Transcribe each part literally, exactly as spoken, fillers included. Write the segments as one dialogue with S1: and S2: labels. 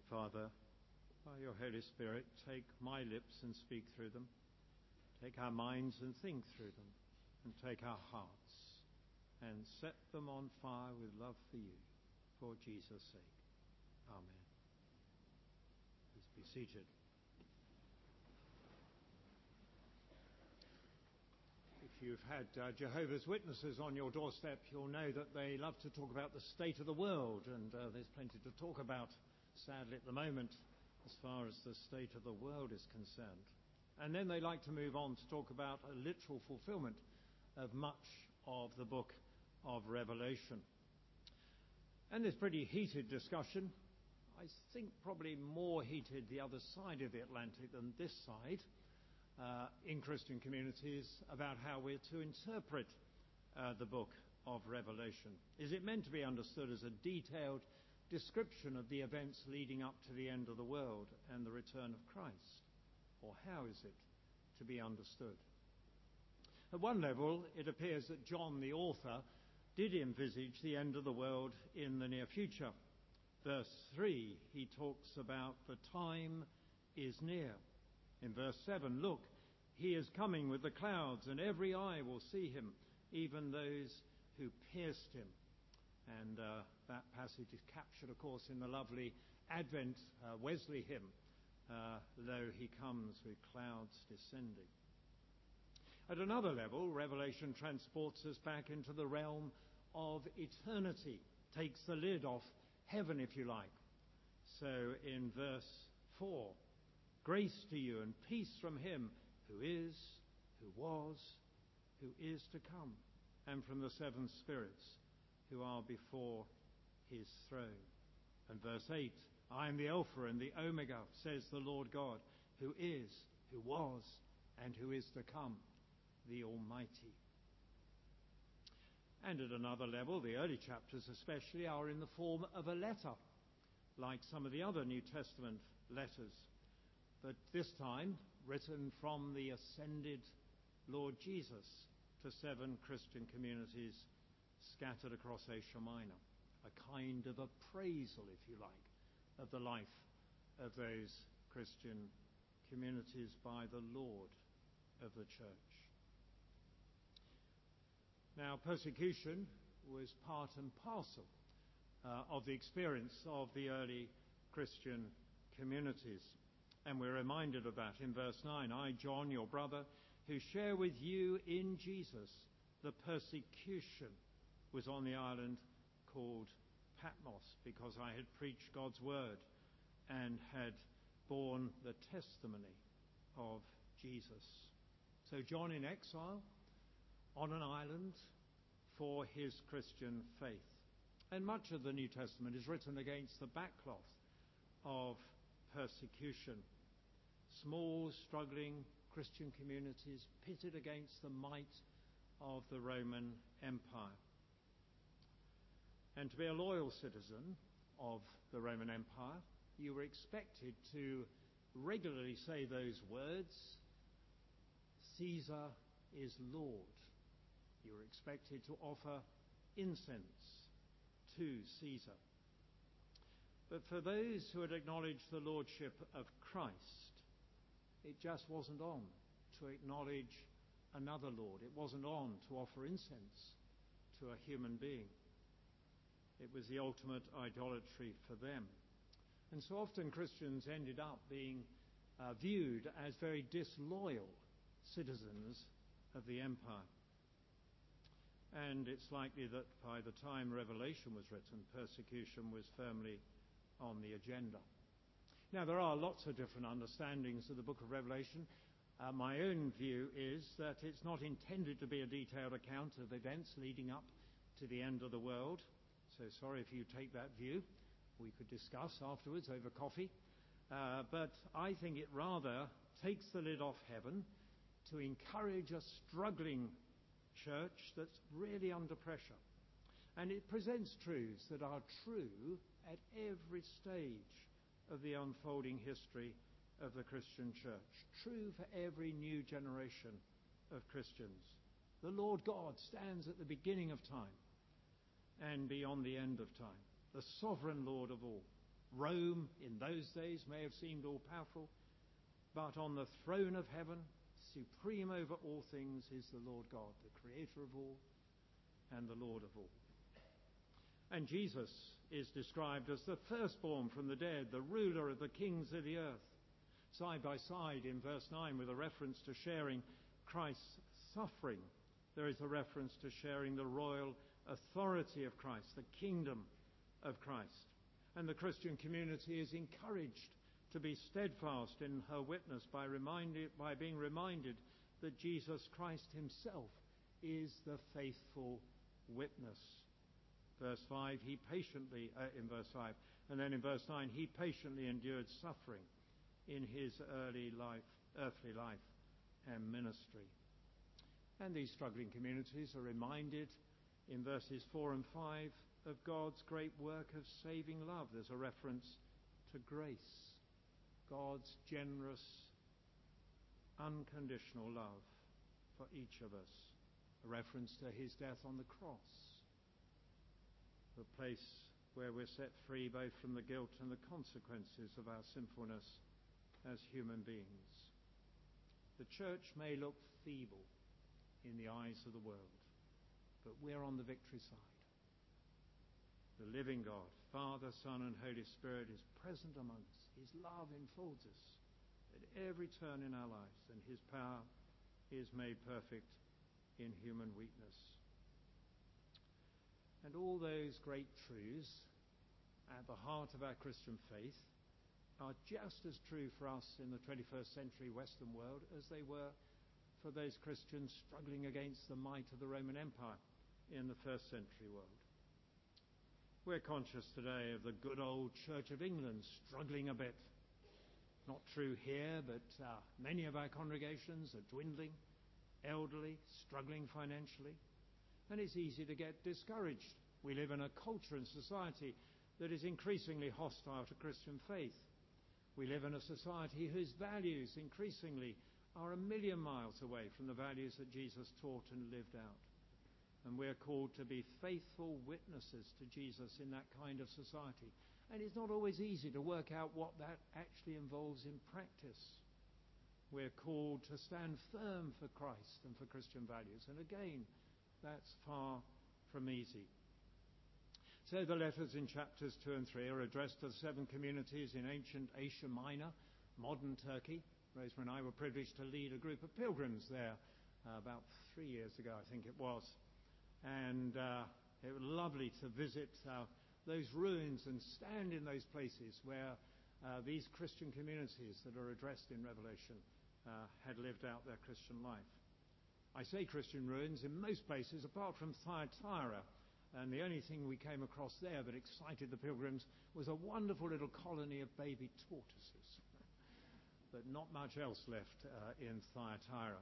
S1: Father, by your Holy Spirit, take my lips and speak through them. Take our minds and think through them. And take our hearts and set them on fire with love for you, for Jesus' sake. Amen. Please be seated. If you've had uh, Jehovah's Witnesses on your doorstep, you'll know that they love to talk about the state of the world, and uh, there's plenty to talk about, sadly, at the moment, as far as the state of the world is concerned. And then they like to move on to talk about a literal fulfillment of much of the book of Revelation. And there's pretty heated discussion. I think probably more heated the other side of the Atlantic than this side. Uh, in Christian communities about how we're to interpret uh, the book of Revelation. Is it meant to be understood as a detailed description of the events leading up to the end of the world and the return of Christ? Or how is it to be understood? At one level, it appears that John, the author, did envisage the end of the world in the near future. Verse three, he talks about the time is near. In verse seven, look, he is coming with the clouds, and every eye will see him, even those who pierced him. And uh, that passage is captured, of course, in the lovely Advent uh, Wesley hymn, uh, Lo, he comes with clouds descending. At another level, Revelation transports us back into the realm of eternity, takes the lid off heaven, if you like. So in verse four, grace to you and peace from him who is, who was, who is to come, and from the seven spirits who are before his throne. And verse eight, I am the Alpha and the Omega, says the Lord God, who is, who was, and who is to come, the Almighty. And at another level, the early chapters especially are in the form of a letter, like some of the other New Testament letters. But this time written from the ascended Lord Jesus to seven Christian communities scattered across Asia Minor. A kind of appraisal, if you like, of the life of those Christian communities by the Lord of the church. Now, persecution was part and parcel uh, of the experience of the early Christian communities. And we're reminded of that in verse nine. I, John, your brother, who share with you in Jesus the persecution, was on the island called Patmos, because I had preached God's word and had borne the testimony of Jesus. So John in exile on an island for his Christian faith. And much of the New Testament is written against the backcloth of persecution. Small, struggling Christian communities pitted against the might of the Roman Empire. And to be a loyal citizen of the Roman Empire, you were expected to regularly say those words, Caesar is Lord. You were expected to offer incense to Caesar. But for those who had acknowledged the lordship of Christ, it just wasn't on to acknowledge another Lord. It wasn't on to offer incense to a human being. It was the ultimate idolatry for them. And so often Christians ended up being uh, viewed as very disloyal citizens of the empire. And it's likely that by the time Revelation was written, persecution was firmly on the agenda. Now, there are lots of different understandings of the book of Revelation. Uh, my own view is that it's not intended to be a detailed account of events leading up to the end of the world. So sorry if you take that view. We could discuss afterwards over coffee. Uh, but I think it rather takes the lid off heaven to encourage a struggling church that's really under pressure. And it presents truths that are true at every stage of the unfolding history of the Christian church. True for every new generation of Christians. The Lord God stands at the beginning of time and beyond the end of time. The sovereign Lord of all. Rome in those days may have seemed all-powerful, but on the throne of heaven, supreme over all things, is the Lord God, the creator of all and the Lord of all. And Jesus is described as the firstborn from the dead, the ruler of the kings of the earth. Side by side in verse nine, with a reference to sharing Christ's suffering, there is a reference to sharing the royal authority of Christ, the kingdom of Christ. And the Christian community is encouraged to be steadfast in her witness by, reminded, by being reminded that Jesus Christ himself is the faithful witness. Verse five, he patiently, uh, in verse five, and then in verse nine, he patiently endured suffering in his early life, earthly life and ministry. And these struggling communities are reminded in verses four and five of God's great work of saving love. There's a reference to grace, God's generous, unconditional love for each of us. A reference to his death on the cross, the place where we're set free both from the guilt and the consequences of our sinfulness as human beings. The church may look feeble in the eyes of the world, but we're on the victory side. The living God, Father, Son, and Holy Spirit is present among us. His love enfolds us at every turn in our lives, and his power is made perfect in human weakness. And all those great truths at the heart of our Christian faith are just as true for us in the twenty-first century Western world as they were for those Christians struggling against the might of the Roman Empire in the first century world. We're conscious today of the good old Church of England struggling a bit. Not true here, but uh, many of our congregations are dwindling, elderly, struggling financially, and it's easy to get discouraged. We live in a culture and society that is increasingly hostile to Christian faith. We live in a society whose values increasingly are a million miles away from the values that Jesus taught and lived out. And we're called to be faithful witnesses to Jesus in that kind of society. And it's not always easy to work out what that actually involves in practice. We're called to stand firm for Christ and for Christian values. And again, that's far from easy. So the letters in chapters two and three are addressed to the seven communities in ancient Asia Minor, modern Turkey. Rosemary and I were privileged to lead a group of pilgrims there uh, about three years ago, I think it was. And uh, it was lovely to visit uh, those ruins and stand in those places where uh, these Christian communities that are addressed in Revelation uh, had lived out their Christian life. I say Christian ruins in most places apart from Thyatira, and the only thing we came across there that excited the pilgrims was a wonderful little colony of baby tortoises, but not much else left uh, in Thyatira.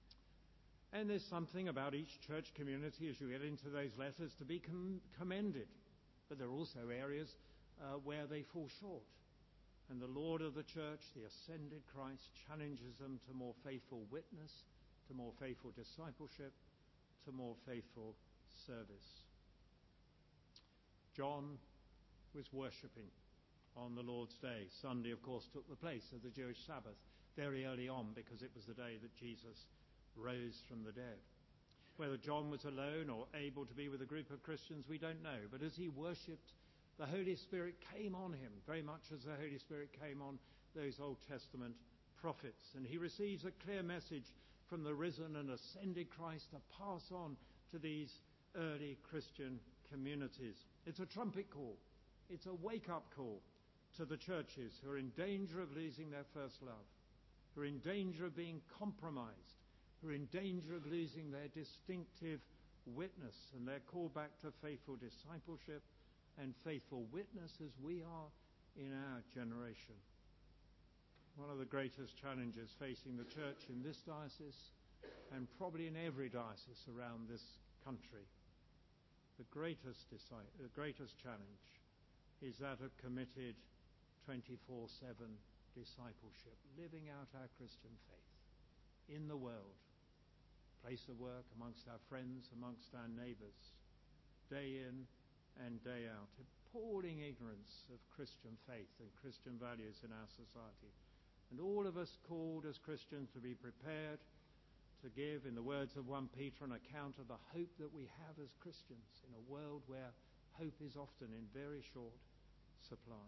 S1: And there's something about each church community as you get into those letters to be com- commended. But there are also areas uh, where they fall short. And the Lord of the church, the ascended Christ, challenges them to more faithful witness, to more faithful discipleship, to more faithful service. John was worshipping on the Lord's day. Sunday, of course, took the place of the Jewish Sabbath very early on because it was the day that Jesus rose from the dead. Whether John was alone or able to be with a group of Christians, we don't know. But as he worshipped, the Holy Spirit came on him, very much as the Holy Spirit came on those Old Testament prophets. And he receives a clear message from the risen and ascended Christ to pass on to these early Christian communities. It's a trumpet call. It's a wake-up call to the churches who are in danger of losing their first love, who are in danger of being compromised, who are in danger of losing their distinctive witness, and they're called back to faithful discipleship and faithful witness as we are in our generation. One of the greatest challenges facing the church in this diocese, and probably in every diocese around this country, the greatest, the greatest challenge is that of committed twenty-four seven discipleship, living out our Christian faith in the world, place of work, amongst our friends, amongst our neighbours, day in and day out, appalling ignorance of Christian faith and Christian values in our society. And all of us called as Christians to be prepared to give, in the words of First Peter, an account of the hope that we have as Christians in a world where hope is often in very short supply.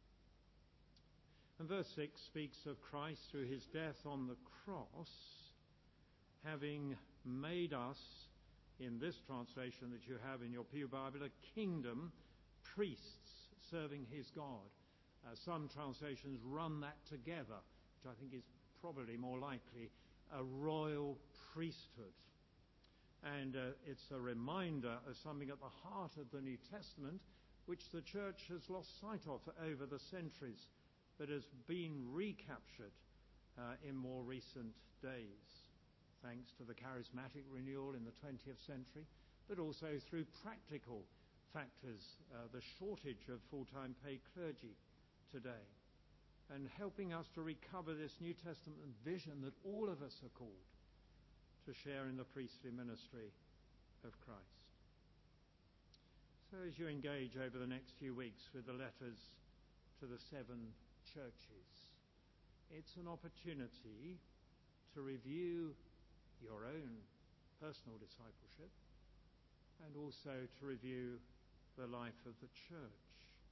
S1: And verse six speaks of Christ through his death on the cross, having made us, in this translation that you have in your Pew Bible, a kingdom, priests serving his God. Uh, some translations run that together, which I think is probably more likely, a royal priesthood. And uh, it's a reminder of something at the heart of the New Testament, which the church has lost sight of over the centuries, but has been recaptured uh, in more recent days, thanks to the charismatic renewal in the twentieth century, but also through practical factors, uh, the shortage of full-time paid clergy today, and helping us to recover this New Testament vision that all of us are called to share in the priestly ministry of Christ. So as you engage over the next few weeks with the letters to the seven churches, it's an opportunity to review your own personal discipleship and also to review the life of the church.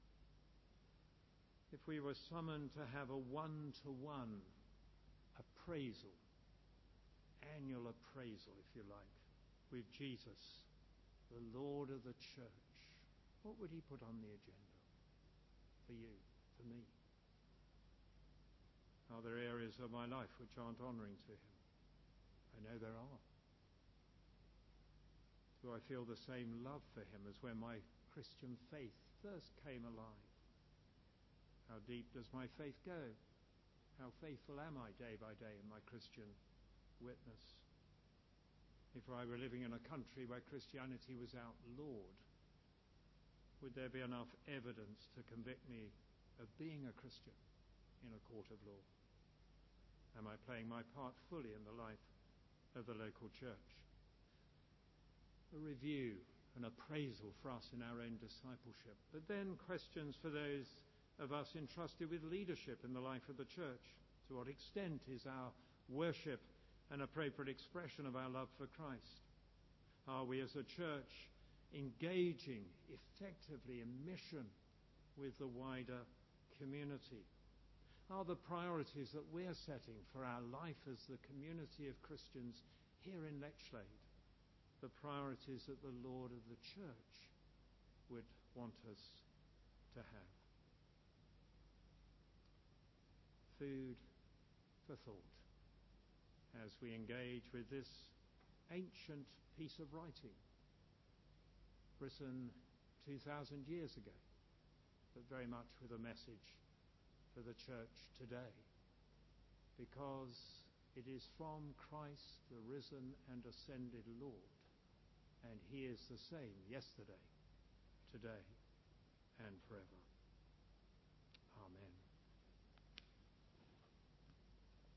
S1: If we were summoned to have a one-to-one appraisal, annual appraisal, if you like, with Jesus, the Lord of the church, what would he put on the agenda for you, for me? Are there areas of my life which aren't honoring to him? I know there are. Do I feel the same love for him as when my Christian faith first came alive? How deep does my faith go? How faithful am I day by day in my Christian witness? If I were living in a country where Christianity was outlawed, would there be enough evidence to convict me of being a Christian in a court of law? Am I playing my part fully in the life of the local church? A review, an appraisal for us in our own discipleship, but then questions for those of us entrusted with leadership in the life of the church. To what extent is our worship an appropriate expression of our love for Christ? Are we as a church engaging effectively in mission with the wider community? Are the priorities that we're setting for our life as the community of Christians here in Lechlade the priorities that the Lord of the church would want us to have? Food for thought as we engage with this ancient piece of writing written two thousand years ago, but very much with a message for the church today, because it is from Christ, the risen and ascended Lord, and he is the same yesterday, today, and forever.